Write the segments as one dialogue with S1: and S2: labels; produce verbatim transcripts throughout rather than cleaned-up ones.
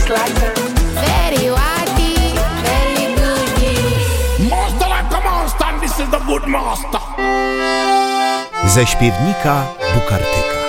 S1: Very wadi, very good.
S2: Master like a monster, this is the good master.
S3: Ze śpiewnika Bukartyka.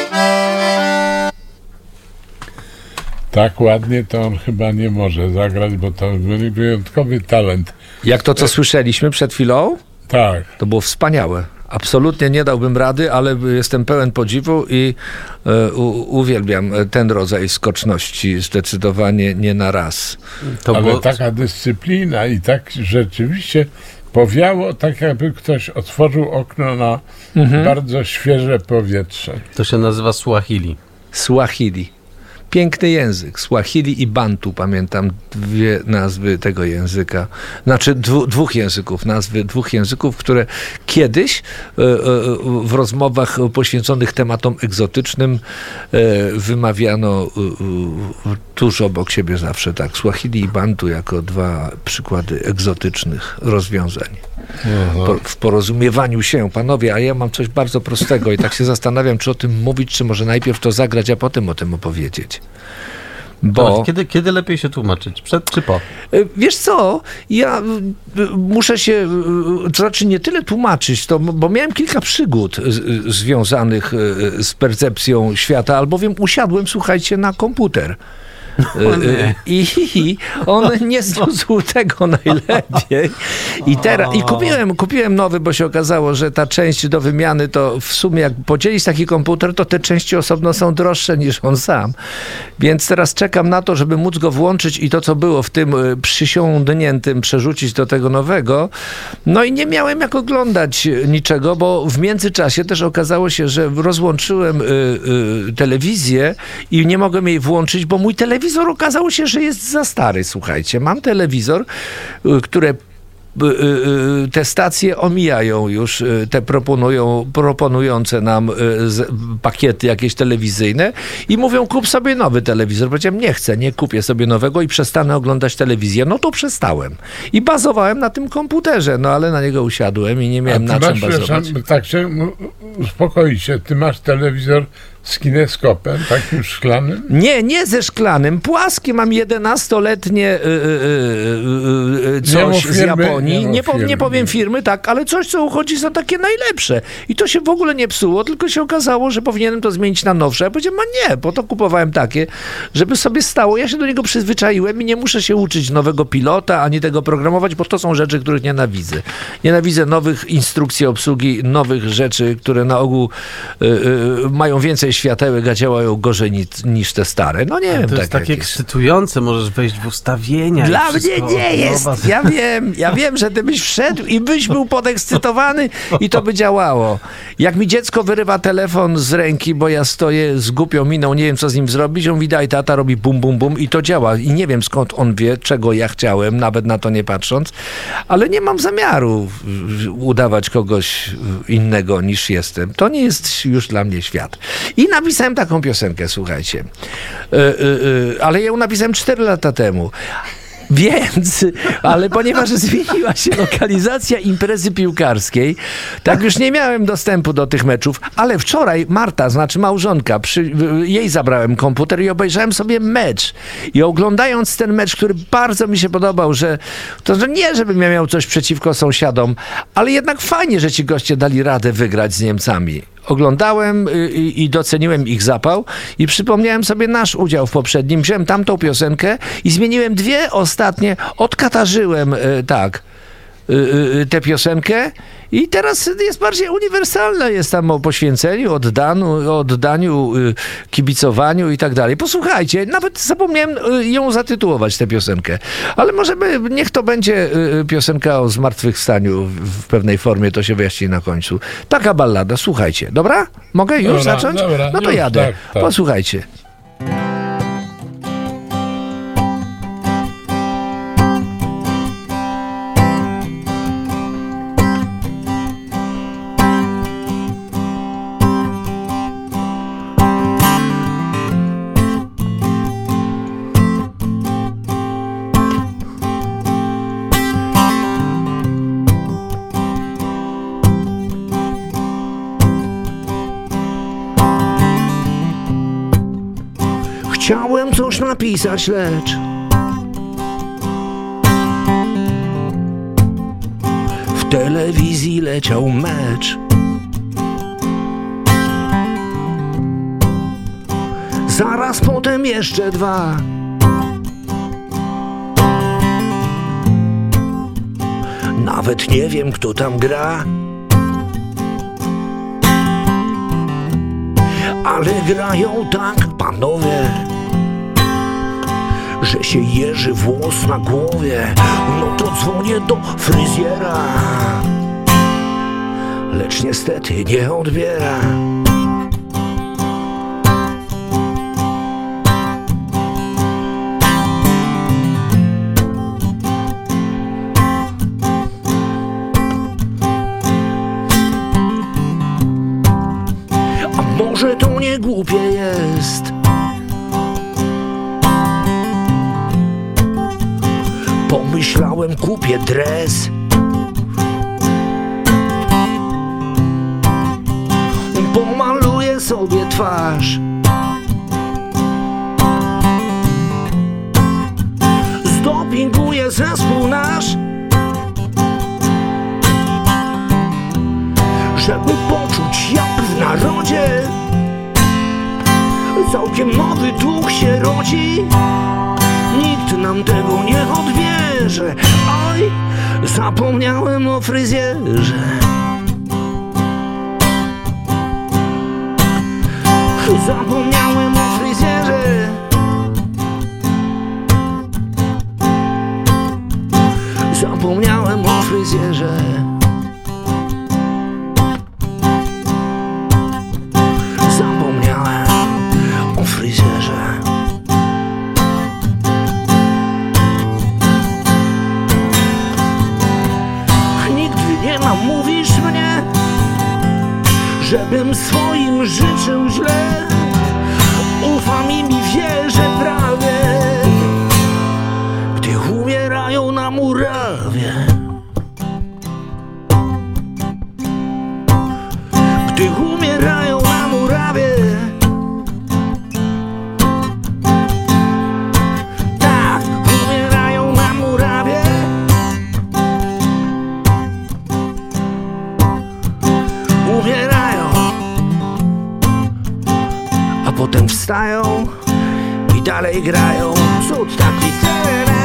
S4: Tak ładnie to on chyba nie może zagrać, bo to wyjątkowy talent.
S5: Jak to, co słyszeliśmy przed chwilą?
S4: Tak.
S5: To było wspaniałe. Absolutnie nie dałbym rady, ale jestem pełen podziwu i e, u, uwielbiam ten rodzaj skoczności. Zdecydowanie nie na raz.
S4: To ale było... taka dyscyplina i tak rzeczywiście powiało, tak jakby ktoś otworzył okno na mhm. bardzo świeże powietrze.
S6: To się nazywa Swahili.
S5: Swahili. Piękny język. Swahili i Bantu, pamiętam dwie nazwy tego języka. Znaczy dwu, dwóch języków, nazwy dwóch języków, które kiedyś e, e, w rozmowach poświęconych tematom egzotycznym e, wymawiano e, tuż obok siebie zawsze tak. Swahili i Bantu jako dwa przykłady egzotycznych rozwiązań. Po, w porozumiewaniu się, panowie, a ja mam coś bardzo prostego i tak się zastanawiam, czy o tym mówić, czy może najpierw to zagrać, a potem o tym opowiedzieć. Bo...
S6: Kiedy, kiedy lepiej się tłumaczyć? Przed czy po?
S5: Wiesz co, ja muszę się, to znaczy nie tyle tłumaczyć, to, bo miałem kilka przygód z, związanych z percepcją świata, albowiem usiadłem, słuchajcie, na komputer. I, I on nie zniósł tego najlepiej. I teraz i kupiłem, kupiłem nowy, bo się okazało, że ta część do wymiany to w sumie jak podzielić taki komputer, to te części osobno są droższe niż on sam. Więc teraz czekam na to, żeby móc go włączyć i to, co było w tym przysiągniętym, przerzucić do tego nowego. No i nie miałem jak oglądać niczego, bo w międzyczasie też okazało się, że rozłączyłem y, y, telewizję i nie mogłem jej włączyć, bo mój telewizor Telewizor okazało się, że jest za stary, słuchajcie. Mam telewizor, które te stacje omijają już, te proponują, proponujące nam pakiety jakieś telewizyjne i mówią, kup sobie nowy telewizor. Powiedziałem, nie chcę, nie kupię sobie nowego i przestanę oglądać telewizję. No to przestałem. I bazowałem na tym komputerze, no ale na niego usiadłem i nie miałem na czym bazować.
S4: Tak się uspokoić się, ty masz telewizor z kineskopem, takim szklanym?
S5: Nie, nie ze szklanym, płaskie. Mam jedenastoletnie yy, yy, coś firmy, z Japonii. Nie, nie, po, nie powiem firmy, tak, ale coś, co uchodzi za takie najlepsze. I to się w ogóle nie psuło, tylko się okazało, że powinienem to zmienić na nowsze. Ja powiedziałem, a nie, bo to kupowałem takie, żeby sobie stało. Ja się do niego przyzwyczaiłem i nie muszę się uczyć nowego pilota, ani tego programować, bo to są rzeczy, których nienawidzę. Nienawidzę nowych instrukcji obsługi, nowych rzeczy, które na ogół yy, yy, mają więcej światełek, a działają gorzej niż, niż te stare. No nie
S6: ale
S5: wiem.
S6: To
S5: tak
S6: jest takie
S5: jest.
S6: ekscytujące, możesz wejść w ustawienia.
S5: Dla mnie nie jest. Ja wiem, ja wiem, że ty byś wszedł i byś był podekscytowany i to by działało. Jak mi dziecko wyrywa telefon z ręki, bo ja stoję z głupią miną, nie wiem, co z nim zrobić, on widać, tata robi bum, bum, bum i to działa. I nie wiem, skąd on wie, czego ja chciałem, nawet na to nie patrząc, ale nie mam zamiaru udawać kogoś innego niż jestem. To nie jest już dla mnie świat. I napisałem taką piosenkę, słuchajcie. Yy, yy, ale ją napisałem cztery lata temu. Więc, ale ponieważ zmieniła się lokalizacja imprezy piłkarskiej, tak już nie miałem dostępu do tych meczów, ale wczoraj Marta, znaczy małżonka, przy, jej zabrałem komputer i obejrzałem sobie mecz. I oglądając ten mecz, który bardzo mi się podobał, że to że nie, żebym ja miał coś przeciwko sąsiadom, ale jednak fajnie, że ci goście dali radę wygrać z Niemcami. Oglądałem i, i doceniłem ich zapał i przypomniałem sobie nasz udział w poprzednim. Wziąłem tamtą piosenkę i zmieniłem dwie ostatnie, odkatarzyłem tak tę piosenkę i teraz jest bardziej uniwersalna, jest tam o poświęceniu, oddaniu, oddaniu, kibicowaniu i tak dalej. Posłuchajcie, nawet zapomniałem ją zatytułować, tę piosenkę, ale może by, niech to będzie piosenka o zmartwychwstaniu w pewnej formie, to się wyjaśni na końcu. Taka ballada, słuchajcie, dobra? Mogę już dobra, zacząć?
S4: Dobra,
S5: no to
S4: już,
S5: jadę,
S4: tak, tak.
S5: Posłuchajcie. Chciałem coś napisać, lecz w telewizji leciał mecz. Zaraz potem jeszcze dwa. Nawet nie wiem, kto tam gra, ale grają tak panowie, że się jeży włos na głowie. No to dzwonię do fryzjera, lecz niestety nie odbiera. Może to nie głupie jest, pomyślałem, kupię dres, pomaluję sobie twarz, zdopinguję zespół nasz, żeby poczuć jak w narodzie całkiem nowy duch się rodzi. Nikt nam tego nie odbierze. Oj, zapomniałem o fryzjerze. Zapomniałem o fryzjerze. Zapomniałem o fryzjerze. Żebym swoim życzył źle, ufam im i wierzę prawie, gdy umierają na murawie. Gdy umierają na murawie. Tak, umierają na murawie. Umierają. A potem wstają i dalej grają. Cud taki serena.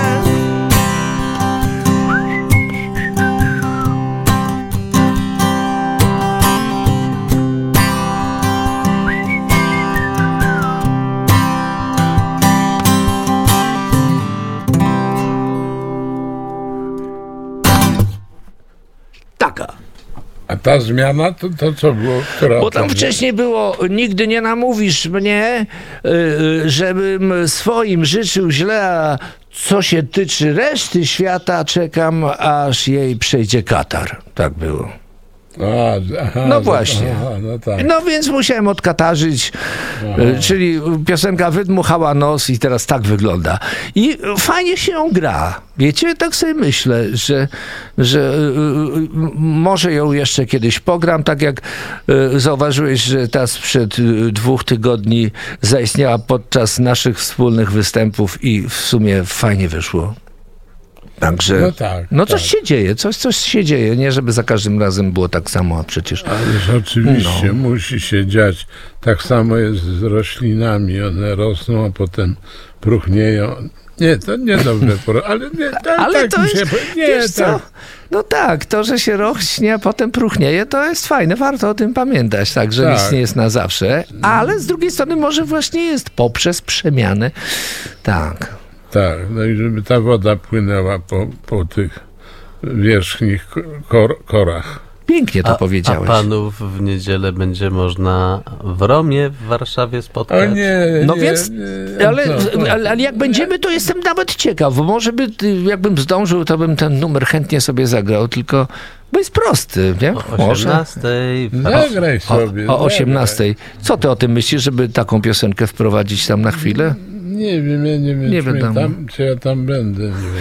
S5: Taka.
S4: A ta zmiana to, to co było? Która
S5: Bo tam wcześniej było, nigdy nie namówisz mnie, yy, żebym swoim życzył źle, a co się tyczy reszty świata, czekam, aż jej przejdzie katar. Tak było.
S4: A, aha,
S5: No właśnie.
S4: Aha, no, tak.
S5: No więc musiałem odkatarzyć, y, czyli piosenka wydmuchała nos i teraz tak wygląda. I fajnie się ją gra. Wiecie, tak sobie myślę, że, że y, y, może ją jeszcze kiedyś pogram, tak jak y, zauważyłeś, że ta sprzed y, dwóch tygodni zaistniała podczas naszych wspólnych występów i w sumie fajnie wyszło. Także,
S4: No tak,
S5: no coś
S4: tak.
S5: się dzieje, coś, coś się dzieje, nie żeby za każdym razem było tak samo, a przecież...
S4: Ależ oczywiście
S5: No.
S4: musi się dziać. Tak samo jest z roślinami. One rosną, a potem próchnieją. Nie, to niedobre, poro- ale nie, tak,
S5: Ale
S4: tak
S5: to
S4: mi się
S5: jest,
S4: po- nie,
S5: wiesz co,
S4: tak.
S5: no tak, to, że się rośnie, a potem próchnieje, to jest fajne, warto o tym pamiętać, tak, że
S4: Tak.
S5: nic nie jest na zawsze, ale z drugiej strony może właśnie jest poprzez przemianę, tak.
S4: Tak, no i żeby ta woda płynęła po, po tych wierzchnich kor- korach.
S5: Pięknie to
S6: A, a
S5: powiedziałeś.
S6: panów w niedzielę będzie można w Romie w Warszawie
S4: O
S6: spotkać?
S4: nie,
S5: No
S4: nie,
S5: więc,
S4: nie,
S5: ale,
S4: no, no.
S5: ale, ale jak będziemy, to jestem nawet ciekaw, bo może by, jakbym zdążył, to bym ten numer chętnie sobie zagrał, tylko, bo jest prosty, nie?
S6: O
S5: Może.
S6: osiemnastej. w
S4: Zagraj
S5: O,
S4: sobie.
S5: o
S4: zagraj.
S5: osiemnastej. Co ty o tym myślisz, żeby taką piosenkę wprowadzić tam na chwilę?
S4: Nie wiem, ja nie wiem,
S5: Nie
S4: czy, mnie
S5: wiadomo.
S4: tam, czy ja tam będę. Nie wiem.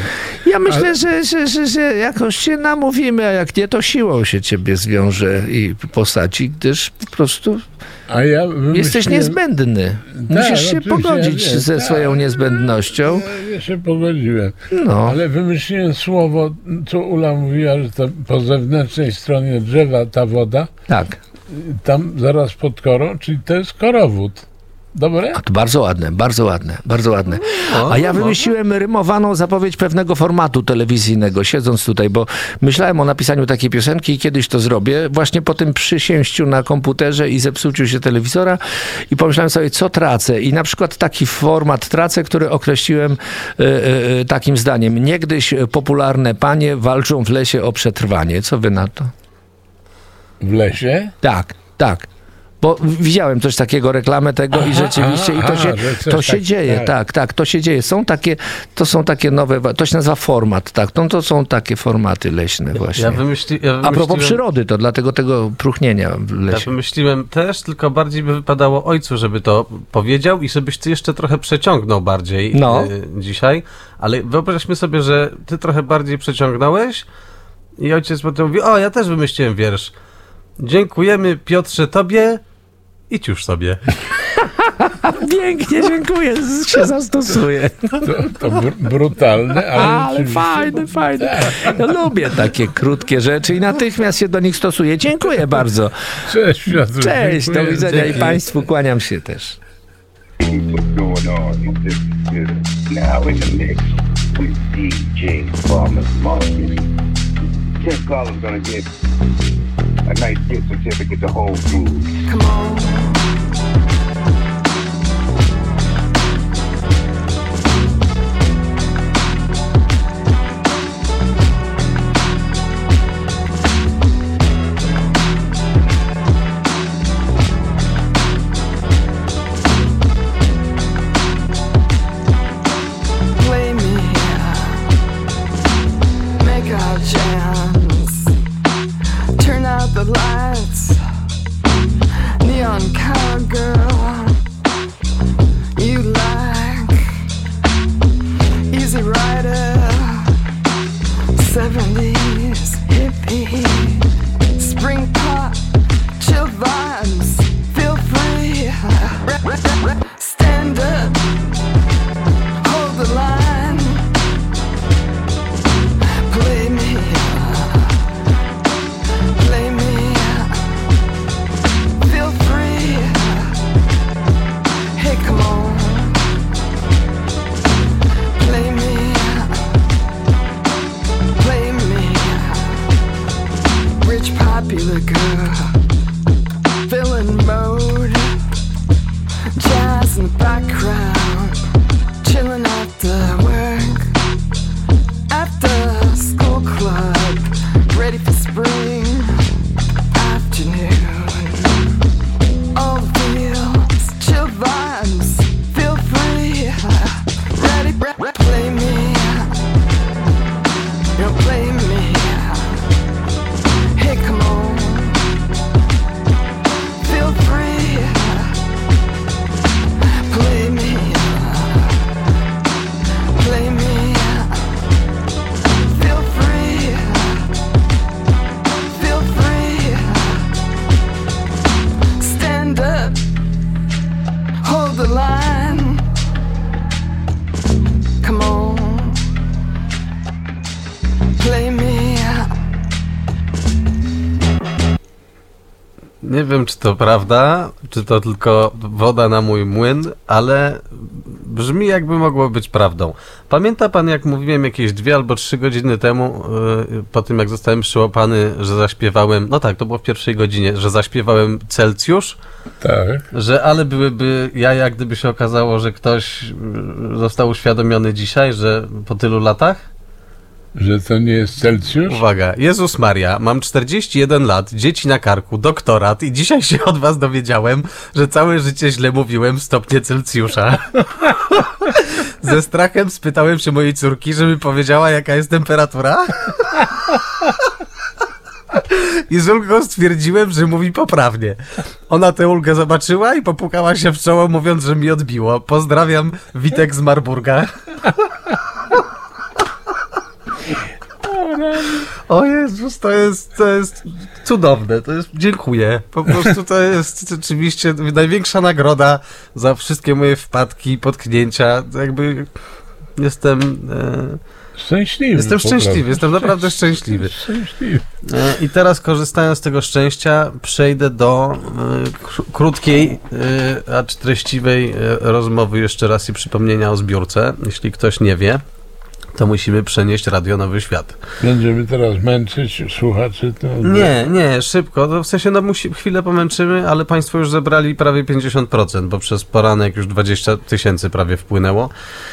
S5: Ja myślę, że, że, że, że jakoś się namówimy, a jak nie, to siłą się ciebie zwiąże i posadzi, gdyż po prostu
S4: A ja
S5: jesteś niezbędny. Musisz
S4: Tak,
S5: się
S4: oczywiście,
S5: pogodzić
S4: ja wiem,
S5: ze
S4: tak.
S5: swoją niezbędnością.
S4: Ja, ja się pogodziłem.
S5: No.
S4: Ale wymyśliłem słowo, co Ula mówiła, że to po zewnętrznej stronie drzewa ta woda,
S5: Tak.
S4: tam zaraz pod korą, czyli to jest korowód. Dobre?
S5: A to bardzo ładne, bardzo ładne, bardzo ładne. A ja wymyśliłem rymowaną zapowiedź pewnego formatu telewizyjnego, siedząc tutaj, bo myślałem o napisaniu takiej piosenki i kiedyś to zrobię, właśnie po tym przysięściu na komputerze i zepsuciu się telewizora i pomyślałem sobie, co tracę. I na przykład taki format tracę, który określiłem e, e, takim zdaniem. Niegdyś popularne panie walczą w lesie o przetrwanie. Co wy na to?
S4: W lesie?
S5: Tak, tak. Bo widziałem coś takiego, reklamę tego
S4: Aha,
S5: i rzeczywiście
S4: aha,
S5: i to
S4: aha,
S5: się,
S4: że coś
S5: to się
S4: tak-
S5: dzieje,
S4: tak.
S5: tak, tak, to się dzieje. Są takie, to są takie nowe, wa- to się nazywa format, tak, to, to są takie formaty leśne właśnie.
S6: Ja, wymyśli, ja
S5: A propos
S6: wymyśliłem,
S5: przyrody, to dlatego tego próchnienia w
S6: ja
S5: lesie.
S6: wymyśliłem też, tylko bardziej by wypadało ojcu, żeby to powiedział i żebyś ty jeszcze trochę przeciągnął bardziej
S5: No.
S6: y, dzisiaj. Ale wyobraźmy sobie, że ty trochę bardziej przeciągnąłeś i ojciec potem mówi, o, ja też wymyśliłem wiersz. Dziękujemy Piotrze tobie, idź już sobie.
S5: Pięknie, dziękuję, z- się zastosuję.
S4: To, to br- brutalne, ale,
S5: Ale
S4: rzeczywiście-
S5: fajne, fajne. Ja lubię takie krótkie rzeczy i natychmiast się do nich stosuję. Dziękuję bardzo.
S4: Cześć, Piotr.
S5: Cześć, do
S4: dziękuję.
S5: widzenia i
S6: Dzięki.
S5: państwu kłaniam się też.
S7: What's going on? This is now in the mix with D J Farmer's Market. Ken Collins gonna get a nice gift certificate to hold through.
S1: Come on. Play me, make our jams. Turn out the lights, neon cowgirl. You like Easy Rider, seventies hippie, spring pop, chill vibes. Feel free, stand up, hold the line. Play me, play me, feel free. Hey, come on, play me, play me. Rich popular girl, villain mode, jazz in the background, chilling after work, after school club, ready for spring afternoon. All feels, chill vibes, feel free. Ready, re- re- play me, you play me. Hey, come on, feel free. Play me, play me. Feel free, feel free. Stand up, hold the line. Come on, play me.
S6: Nie wiem, czy to prawda, czy to tylko woda na mój młyn, ale brzmi jakby mogło być prawdą. Pamięta pan, jak mówiłem jakieś dwie albo trzy godziny temu, yy, po tym jak zostałem przyłapany, że zaśpiewałem, no tak, to było w pierwszej godzinie, że zaśpiewałem Celsjusz,
S4: Tak.
S6: że ale byłyby jaja, gdyby się okazało, że ktoś yy, został uświadomiony dzisiaj, że po tylu latach?
S4: Że to nie jest Celsjusz?
S6: Uwaga, Jezus Maria, mam czterdzieści jeden lat, dzieci na karku, doktorat i dzisiaj się od was dowiedziałem, że całe życie źle mówiłem stopnie Celsjusza. Ze strachem spytałem się mojej córki, żeby powiedziała, jaka jest temperatura. I z ulgą stwierdziłem, że mówi poprawnie. Ona tę ulgę zobaczyła i popukała się w czoło, mówiąc, że mi odbiło. Pozdrawiam, Witek z Marburga. O Jezus, to jest, to jest cudowne, to jest, dziękuję. Po prostu to jest rzeczywiście największa nagroda za wszystkie moje wpadki, potknięcia. Jakby jestem... E,
S4: Szczęśliwy.
S6: Jestem szczęśliwy,
S4: prostu.
S6: jestem naprawdę szczęśliwy.
S4: Szczęśliwy.
S6: E, I teraz, korzystając z tego szczęścia, przejdę do e, kr- krótkiej, e, acz treściwej e, rozmowy jeszcze raz i przypomnienia o zbiórce. Jeśli ktoś nie wie, to musimy przenieść Radio Nowy Świat.
S4: Będziemy teraz męczyć słuchaczy? To...
S6: Nie, nie, szybko. To w sensie, no musi, chwilę pomęczymy, ale państwo już zebrali prawie pięćdziesiąt procent, bo przez poranek już dwadzieścia tysięcy prawie wpłynęło.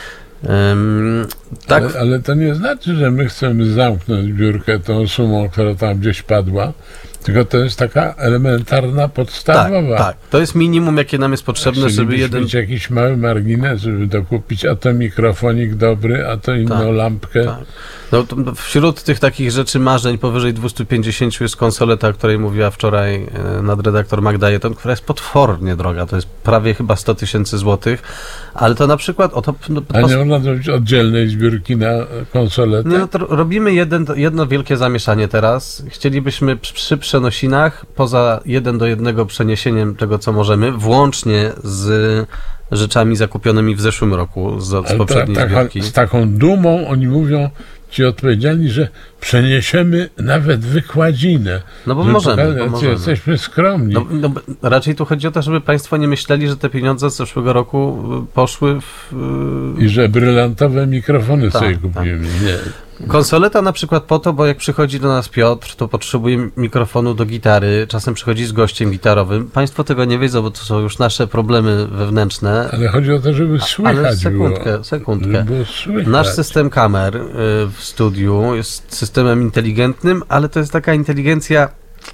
S6: Um, tak.
S4: ale, ale to nie znaczy, że my chcemy zamknąć zbiórkę tą sumą, która tam gdzieś padła, tylko to jest taka elementarna, podstawowa.
S6: Tak, tak. To jest minimum, jakie nam jest potrzebne,
S4: Czyli
S6: żeby jeden...
S4: mieć jakiś mały margines, żeby dokupić a to mikrofonik dobry, a to inną
S6: Tak,
S4: lampkę.
S6: Tak. No, to wśród tych takich rzeczy, marzeń powyżej dwieście pięćdziesiąt jest konsoleta, o której mówiła wczoraj e, nadredaktor Magda Jeton, która jest potwornie droga. To jest prawie chyba sto tysięcy złotych, ale to na przykład... O to, no,
S4: A nie można zrobić oddzielnej zbiórki na konsoletę?
S6: Nie, no to robimy jeden, jedno wielkie zamieszanie teraz. Chcielibyśmy przy przenosinach, poza jeden do jednego przeniesieniem tego, co możemy, włącznie z rzeczami zakupionymi w zeszłym roku, z, z
S4: Ale
S6: poprzedniej
S4: ta, taka,
S6: zbiórki.
S4: z taką dumą oni mówią, ci odpowiedzialni, że przeniesiemy nawet wykładzinę.
S6: No bo
S4: że
S6: możemy,
S4: pokaże,
S6: bo możemy.
S4: Jesteśmy skromni.
S6: No, no, raczej tu chodzi o to, żeby państwo nie myśleli, że te pieniądze z zeszłego roku poszły w...
S4: I że brylantowe mikrofony
S6: Tak,
S4: sobie
S6: tak.
S4: kupimy. Nie.
S6: Konsoleta na przykład po to, bo jak przychodzi do nas Piotr, to potrzebuje mikrofonu do gitary, czasem przychodzi z gościem gitarowym. Państwo tego nie wiedzą, bo to są już nasze problemy wewnętrzne.
S4: Ale chodzi o to, żeby słychać
S6: Ale sekundkę,
S4: było.
S6: sekundkę.
S4: Żeby było słychać.
S6: Nasz system kamer y, w studiu jest systemem inteligentnym, ale to jest taka inteligencja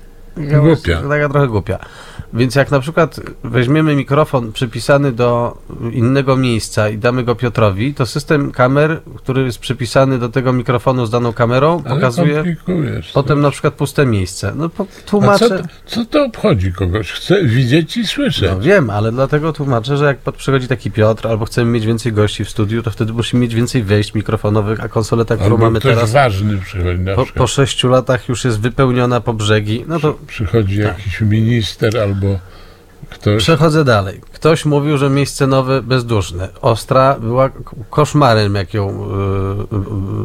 S4: Głupia.
S6: taka trochę głupia. Więc jak na przykład weźmiemy mikrofon przypisany do innego miejsca i damy go Piotrowi, to system kamer, który jest przypisany do tego mikrofonu z daną kamerą,
S4: Ale
S6: pokazuje
S4: komplikujesz
S6: potem
S4: to.
S6: na przykład puste miejsce. No po,
S4: A co,
S6: tłumaczę...
S4: to- co to obchodzi kogoś? Chcę widzieć i słyszeć.
S6: No wiem, ale dlatego tłumaczę, że jak pod- przychodzi taki Piotr, albo chcemy mieć więcej gości w studiu, to wtedy musimy mieć więcej wejść mikrofonowych, a konsoleta, którą
S4: Albo
S6: mamy
S4: ktoś
S6: teraz
S4: ważny przychodzi na
S6: po,
S4: przykład.
S6: po sześciu latach już jest wypełniona po brzegi. No to
S4: Przychodzi jakiś minister albo ktoś.
S6: przechodzę dalej. Ktoś mówił, że miejsce nowe bezduszne. Ostra była k- koszmarem, jak ją yy,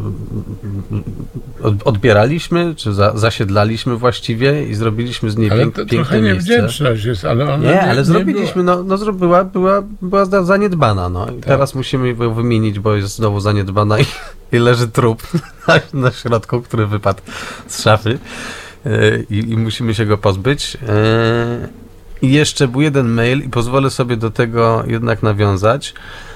S6: yy, od- odbieraliśmy, czy za, zasiedlaliśmy właściwie i zrobiliśmy z niej
S4: Ale
S6: pięk,
S4: to
S6: piękne
S4: trochę
S6: miejsce.
S4: niewdzięczność jest, ale ona
S6: Nie, ale zrobiliśmy,
S4: była.
S6: no, no zro- była, była, była zda- zaniedbana, no. I teraz musimy ją wymienić, bo jest znowu zaniedbana i, i leży trup na, na środku, który wypadł z szafy yy, i, i musimy się go pozbyć. Yy, I jeszcze był jeden mail i pozwolę sobie do tego jednak nawiązać,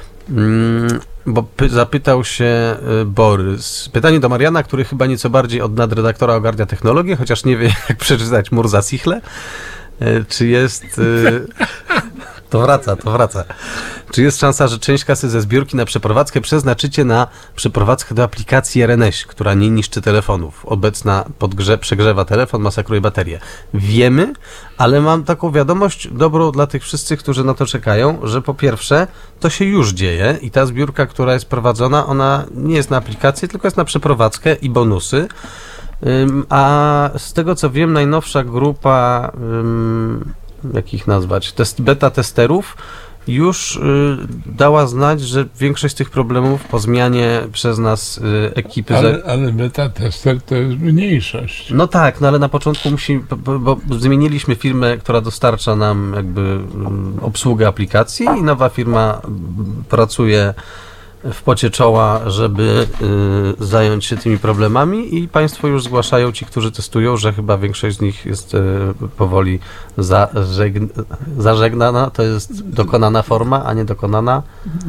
S6: mm, bo py- zapytał się y, Borys. Pytanie do Mariana, który chyba nieco bardziej od nadredaktora ogarnia technologię, chociaż nie wie, jak przeczytać Murza Sichle. Y, Czy jest... y, To wraca, to wraca. Czy jest szansa, że część kasy ze zbiórki na przeprowadzkę przeznaczycie na przeprowadzkę do aplikacji R N S, która nie niszczy telefonów? Obecna podgrze- przegrzewa telefon, masakruje baterię. Wiemy, ale mam taką wiadomość dobrą dla tych wszyscy, którzy na to czekają, że po pierwsze, to się już dzieje i ta zbiórka, która jest prowadzona, ona nie jest na aplikację, tylko jest na przeprowadzkę i bonusy. Ym, a z tego, co wiem, najnowsza grupa... Ym, jak ich nazwać, test, beta testerów już y, dała znać, że większość z tych problemów po zmianie przez nas y, ekipy...
S4: Ale,
S6: za...
S4: ale beta tester to jest mniejszość.
S6: No tak, no ale na początku musi, bo, bo zmieniliśmy firmę, która dostarcza nam jakby mm, obsługę aplikacji i nowa firma mm, pracuje w pocie czoła, żeby y, zająć się tymi problemami i państwo już zgłaszają, ci, którzy testują, że chyba większość z nich jest y, powoli zażegn- zażegnana, to jest dokonana forma, a nie dokonana.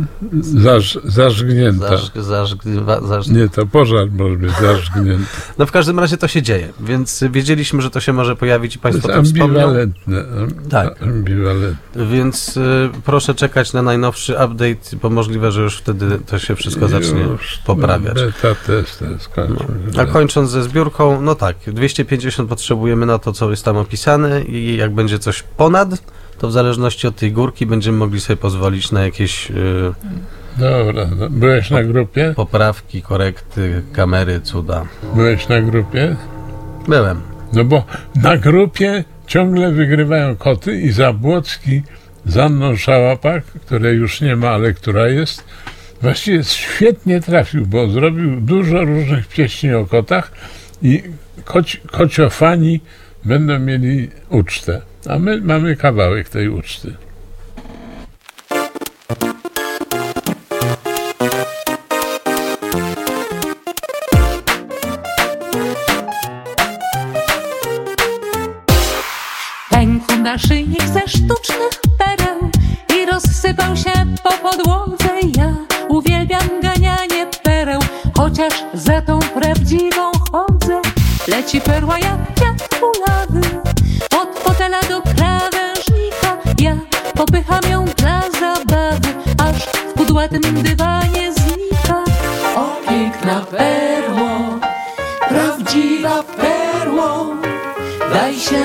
S4: Zaż, zażgnięta.
S6: Zaż, zażgrywa, zaż...
S4: Nie, to pożar może być zażgnięty.
S6: No w każdym razie to się dzieje, więc wiedzieliśmy, że to się może pojawić i
S4: To
S6: państwo
S4: jest
S6: to wspomnią.
S4: ambiwalentne.
S6: Tak.
S4: Ambiwalentne.
S6: Więc y, proszę czekać na najnowszy update, bo możliwe, że już wtedy to się wszystko zacznie
S4: Już,
S6: poprawiać.
S4: No, beta tester skończył.
S6: A kończąc ze zbiórką, no tak, dwieście pięćdziesiąt potrzebujemy na to, co jest tam opisane i jak będzie coś ponad, to w zależności od tej górki będziemy mogli sobie pozwolić na jakieś y,
S4: Dobra, no. Byłeś na grupie?
S6: Poprawki, korekty, kamery, cuda.
S4: Byłeś na grupie?
S6: Byłem.
S4: No bo na grupie ciągle wygrywają koty i Zabłocki z Anną Szałapak, której już nie ma, ale która jest, właściwie świetnie trafił, bo zrobił dużo różnych pieśni o kotach i koci, kociofani będą mieli ucztę. A my mamy kawałek tej uczty.
S8: Pękł naszyjnik ze sztucznych pereł i rozsypał się po podłodze. Ja uwielbiam ganianie pereł, chociaż za tą prawdziwą chodzę. Leci perła jak kwiat kulawy od fotela do krawężnika. Ja popycham ją dla zabawy, aż w kudłatym dywanie znika. O piękna perło, prawdziwa perło, daj się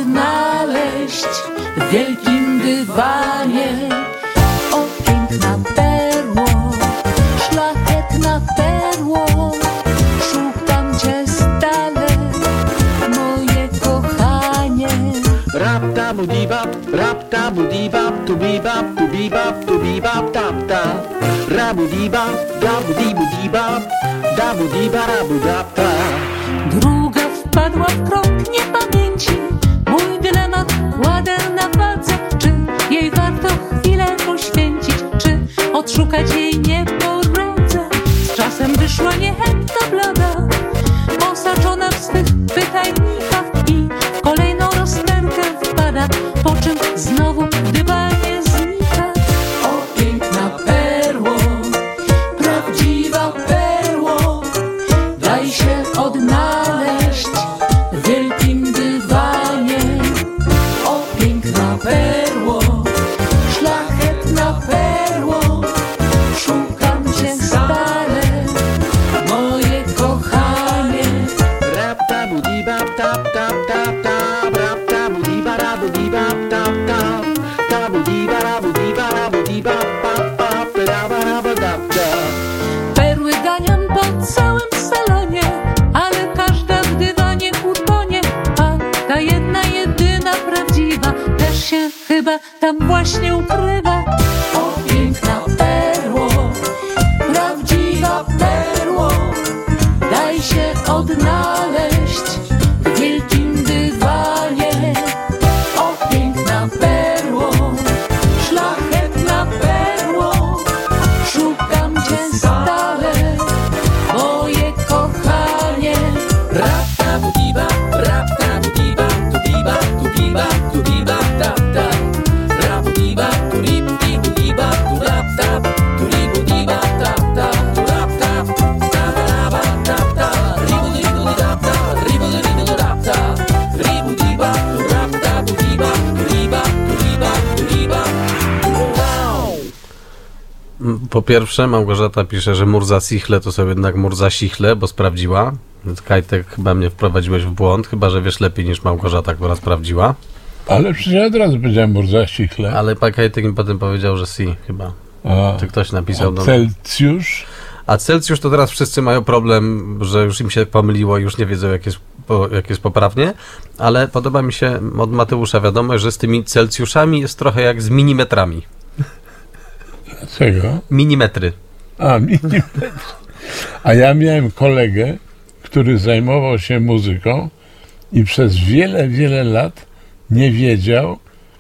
S8: odnaleźć w wielkim dywanie. O piękna perło, szlachetna perło, szukam cię stale, moje kochanie.
S9: Rap ta budibap, rap ta budibap, tu bibap, tu bibap, tu bibap, tap tap. Rabudiba, da budibudibap, da budiba, rabudap ta.
S8: Druga wpadła w krąg niepamięci, mój dylemat kładę na wadze. Czy jej warto chwilę poświęcić, czy odszukać jej nie poradzę? Z czasem wyszła niechętna blada, osaczona w swych pytajnikach i w kolejną rozterkę wpada, po czym znowu w dywanie znika. O piękna perło, prawdziwa perło, daj się odnaleźć w wielkim dywanie. O piękna perło, szlachetna perło, szukam cię stale, moje kochanie.
S9: Rap ta budibap, tap tap tap tap. Rap ta budiba, rabudibap, tap tap. Ta budiba, rabudiba, rabudibap, pap pap, raba, rabadap ta.
S8: Perły ganiam po całym salonie, ale każda w dywanie utonie, a ta jedna, jedyna prawdziwa też się chyba tam właśnie ukrywa. O piękna perło, prawdziwa perło, daj się odnaleźć w wielkim dywanie. O piękna perło, szlachetna perło, szukam cię stale, moje kochanie.
S9: Rap ta budiba, rap ta budiba, tu biba, tu biba, tu biba, tap tap. Rabudiba, tu ribudibu diba, tu rap tap, tu ribudiba, tap tap, tu rap tap, tap raba, tap tap, ribudibu dap tap, ribudibu dap tap, ribudiba, tu rap tap, tu diba, tu riba, tu riba, tu riba. Wow!
S6: Po pierwsze, Małgorzata pisze, że Murza Sichle to są jednak Murza Sichle, bo sprawdziła. Więc Kajtek, chyba mnie wprowadziłeś w błąd, chyba że wiesz lepiej niż Małgorzata, która sprawdziła.
S4: Ale przecież ja od razu powiedziałem Murza Sichle.
S6: Ale pan Kajtek mi potem powiedział, że si, chyba.
S4: A,
S6: Czy ktoś napisał
S4: a
S6: do
S4: Celsjusz?
S6: A Celsjusz to teraz wszyscy mają problem, że już im się pomyliło i już nie wiedzą, jak jest, po, jak jest poprawnie, ale podoba mi się od Mateusza wiadomość, że z tymi Celsjuszami jest trochę jak z minimetrami.
S4: Dlaczego?
S6: Minimetry.
S4: A, milimetr. A ja miałem kolegę, który zajmował się muzyką i przez wiele, wiele lat nie wiedział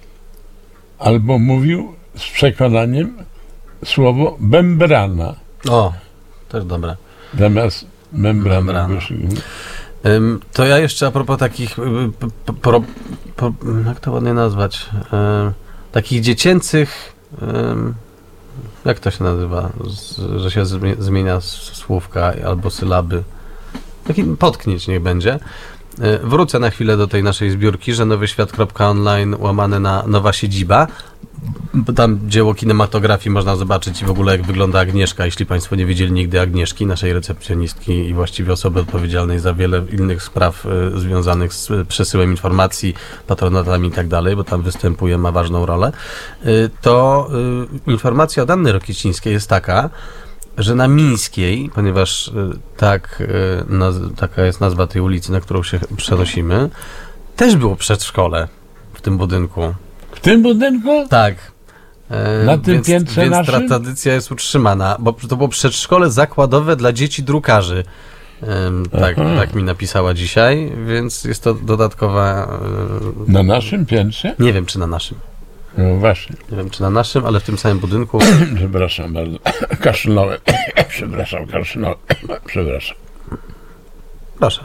S4: albo mówił z przekonaniem słowo membrana.
S6: O, też dobre.
S4: Zamiast membrana.
S6: Membrana. Ym, to ja jeszcze a propos takich, y, p, pro, pro, jak to ładnie nazwać, y, takich dziecięcych, y, jak to się nazywa, z, że się zmienia słówka albo sylaby. Taki potknięć niech będzie. Wrócę na chwilę do tej naszej zbiórki, że nowyświat kropka online łamane na nowa siedziba. Tam dzieło kinematografii można zobaczyć i w ogóle jak wygląda Agnieszka, jeśli Państwo nie widzieli nigdy Agnieszki, naszej recepcjonistki i właściwie osoby odpowiedzialnej za wiele innych spraw y, związanych z przesyłem informacji, patronatami i tak dalej, bo tam występuje, ma ważną rolę, y, to y, informacja od Anny Rokiecińskiej jest taka, że na Mińskiej, ponieważ y, tak, y, naz- taka jest nazwa tej ulicy, na którą się przenosimy, też było przedszkole w tym budynku.
S4: W tym budynku?
S6: Tak. E,
S4: Na tym
S6: więc,
S4: piętrze
S6: więc
S4: naszym?
S6: ta tradycja jest utrzymana, bo to było przedszkole zakładowe dla dzieci drukarzy. E, tak, tak mi napisała dzisiaj, więc jest to dodatkowa... E,
S4: na naszym piętrze?
S6: Nie wiem, czy na naszym.
S4: No właśnie.
S6: Nie wiem, czy na naszym, ale w tym samym budynku.
S4: Przepraszam bardzo. Kaszlnąłem. Przepraszam, kaszlnąłem. Przepraszam.
S6: Proszę.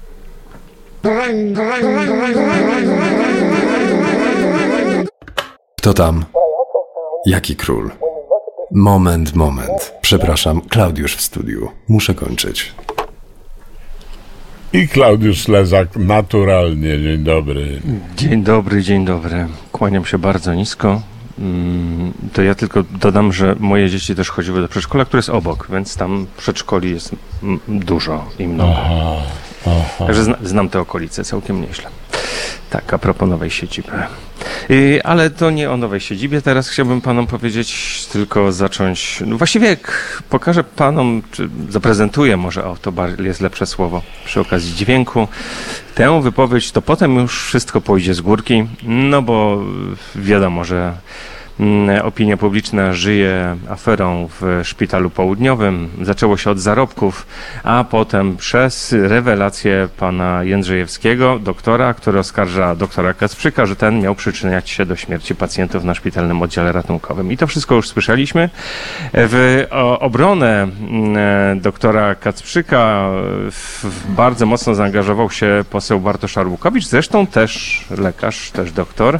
S10: Kto tam? Jaki król? Moment, moment. Przepraszam, Klaudiusz w studiu. Muszę kończyć.
S4: I Klaudiusz Lezak naturalnie. Dzień dobry.
S11: Dzień dobry, dzień dobry. Kłaniam się bardzo nisko. To ja tylko dodam, że moje dzieci też chodziły do przedszkola, które jest obok, więc tam przedszkoli jest dużo i mnogo.
S4: Aha, aha.
S11: Także zna, znam te okolice całkiem nieźle. Tak, a propos nowej siedziby. Yy, ale to nie o nowej siedzibie teraz chciałbym panom powiedzieć, tylko zacząć... No właściwie jak pokażę panom, czy zaprezentuję, może o, to jest lepsze słowo, przy okazji dźwięku, tę wypowiedź, to potem już wszystko pójdzie z górki, no bo wiadomo, że opinia publiczna żyje aferą w Szpitalu Południowym. Zaczęło się od zarobków, a potem przez rewelację pana Jędrzejewskiego, doktora, który oskarża doktora Kacprzyka, że ten miał przyczyniać się do śmierci pacjentów na szpitalnym oddziale ratunkowym. I to wszystko już słyszeliśmy. W obronę doktora Kacprzyka bardzo mocno zaangażował się poseł Bartosz Arłukowicz, zresztą też lekarz, też doktor.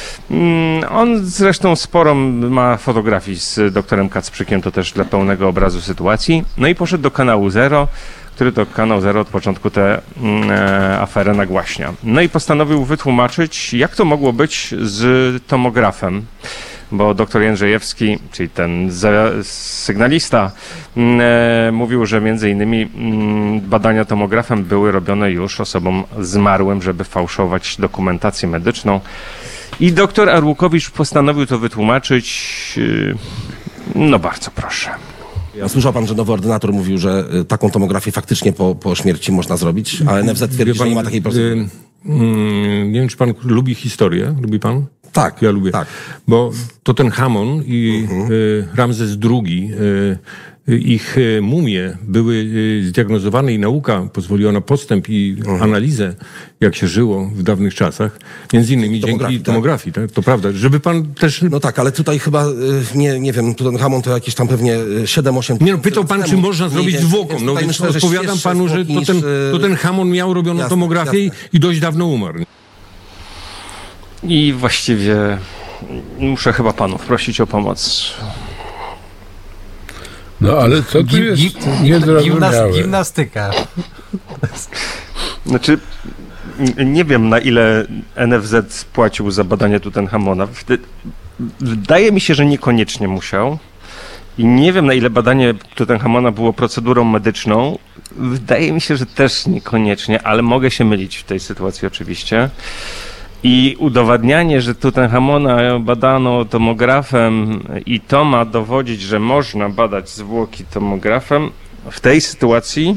S11: On zresztą sporo ma fotografii z doktorem Kacprzykiem, to też dla pełnego obrazu sytuacji. No i poszedł do kanału Zero, który to kanał Zero od początku tę e, aferę nagłaśnia. No i postanowił wytłumaczyć, jak to mogło być z tomografem, bo doktor Jędrzejewski, czyli ten sygnalista, e, mówił, że między innymi m, badania tomografem były robione już osobom zmarłym, żeby fałszować dokumentację medyczną. I doktor Arłukowicz postanowił to wytłumaczyć. No bardzo proszę.
S12: Ja słyszał pan, że nowy ordynator mówił, że taką tomografię faktycznie po, po śmierci można zrobić, a N F Z twierdzi, że nie ma takiej procedury.
S13: Yy, yy, nie wiem, czy pan lubi historię. Lubi pan?
S12: Tak.
S13: Ja lubię.
S12: Tak.
S13: Bo to ten Hamon i mhm. yy, Ramzes drugi, yy, ich mumie były zdiagnozowane i nauka pozwoliła na postęp i mhm. analizę, jak się żyło w dawnych czasach, między innymi tomografii, dzięki tomografii, tak? To prawda, żeby pan też...
S12: No tak, ale tutaj chyba, nie, nie wiem, Tutanhamon to jakieś tam pewnie siedem osiem...
S13: Nie no, pytał pan, czy można zrobić
S12: więc,
S13: zwłoką,
S12: więc
S13: no więc myślę, odpowiadam panu, że to ten, to ten Hamon miał robioną jasne, tomografię jasne. I dość dawno umarł.
S11: I właściwie muszę chyba panów prosić o pomoc.
S4: No ale co tu jest niezrozumiałe?
S6: Gimnastyka.
S11: Znaczy, nie wiem, na ile N F Z płacił za badanie Tutanhamona. Wydaje mi się, że niekoniecznie musiał. I nie wiem, na ile badanie Tutanhamona było procedurą medyczną. Wydaje mi się, że też niekoniecznie, ale mogę się mylić w tej sytuacji oczywiście. I udowadnianie, że Tutanhamona badano tomografem i to ma dowodzić, że można badać zwłoki tomografem, w tej sytuacji...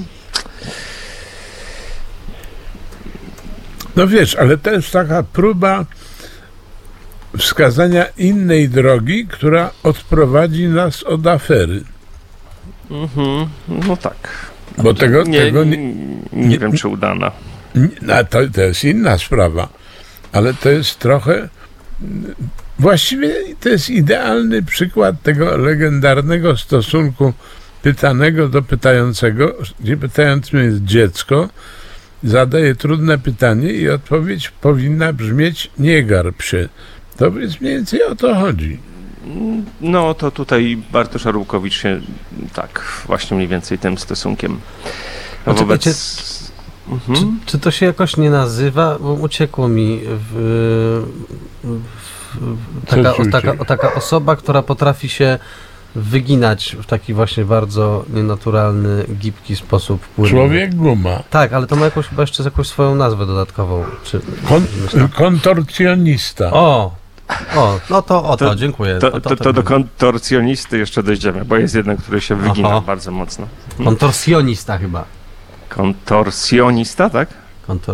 S4: No wiesz, ale to jest taka próba wskazania innej drogi, która odprowadzi nas od afery.
S11: Mhm, no tak.
S4: Bo tego
S11: nie,
S4: tego nie,
S11: nie, nie wiem, czy udana.
S4: Nie, no to, to jest inna sprawa. Ale to jest trochę, właściwie to jest idealny przykład tego legendarnego stosunku pytanego do pytającego, gdzie pytającym jest dziecko, zadaje trudne pytanie i odpowiedź powinna brzmieć: nie garb się. To jest mniej więcej o to chodzi.
S11: No to tutaj Bartosz Arłukowicz się tak właśnie mniej więcej tym stosunkiem
S6: wobec...
S11: Mhm.
S6: Czy, czy to się jakoś nie nazywa? Bo uciekło mi w, w, w, taka, o, taka, o, taka osoba, która potrafi się wyginać w taki właśnie bardzo nienaturalny, gibki sposób. Płynny.
S4: Człowiek guma.
S6: Tak, ale to ma jakąś chyba jeszcze jakąś swoją nazwę dodatkową. Czy,
S4: Kon, kontorcjonista.
S6: O! O, no to o to,
S11: To-
S6: dziękuję.
S11: To,
S6: O
S11: to, to do kontorcjonisty jeszcze dojdziemy, bo jest jeden, który się wygina
S6: Aha.
S11: bardzo mocno.
S6: Kontorsjonista chyba.
S11: Kontorsjonista, tak?
S6: Kontor